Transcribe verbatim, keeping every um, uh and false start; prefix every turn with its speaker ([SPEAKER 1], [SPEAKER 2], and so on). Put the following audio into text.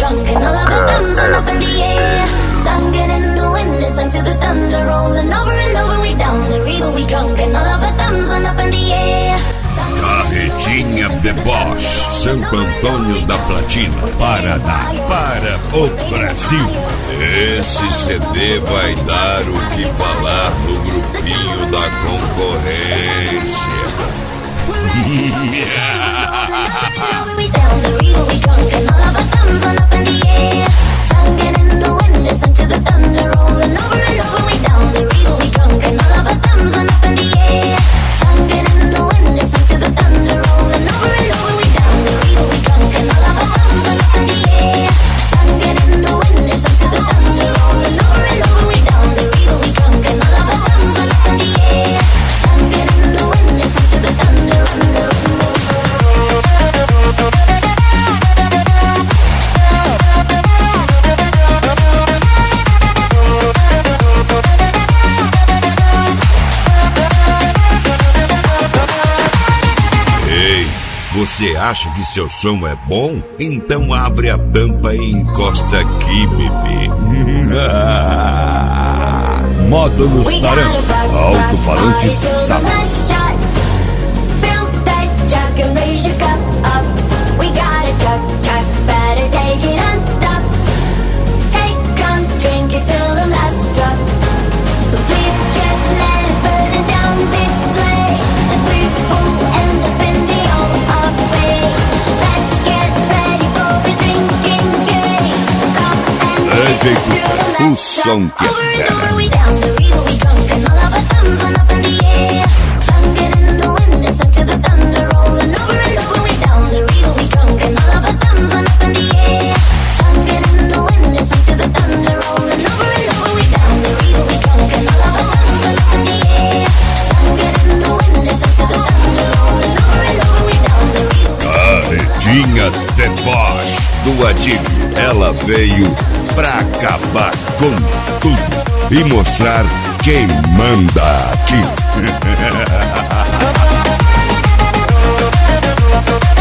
[SPEAKER 1] drunk and all of our thumbs are up in the air. Singing in the wind, listen to the thunder rolling over and over. We down the river, we drunk and all of our thumbs are up in the air.
[SPEAKER 2] Carretinha Deboche, Santo Antônio da Platina, Paraná, para o Brasil. Esse C D vai dar o que falar no grupinho da concorrência.
[SPEAKER 1] We down the river, we drunk and all of our thumbs are up in the air. Singing in the wind, listen to the thunder rolling over and over. We down the river, we drunk and all of our thumbs are up in the air. Singing in the wind, listen to the thunder rolling over and over. We down the river, we drunk and all of our thumbs are up in the air. Singing in the wind, listen to the thunder rolling over and over. We down the river, we drunk and all of our thumbs are up in the air. Singing in the wind, listen to the thunder rolling over.
[SPEAKER 2] Você acha que seu som é bom? Então abre a tampa e encosta aqui, bebê.
[SPEAKER 3] Módulos Tarantos, alto-falantes Salas.
[SPEAKER 2] O som que espera. Carretinha Deboche do Adílio. Ela veio pra acabar com tudo e mostrar quem manda aqui.